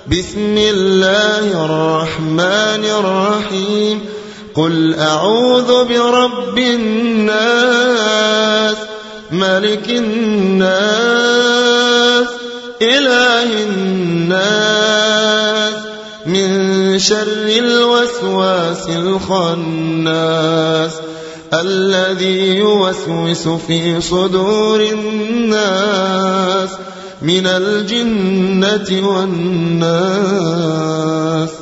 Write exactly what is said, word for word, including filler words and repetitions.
بسم الله الرحمن الرحيم قل أعوذ برب الناس ملك الناس إله الناس من شر الوسواس الخناس الذي يوسوس في صدور الناس من الجنة والناس.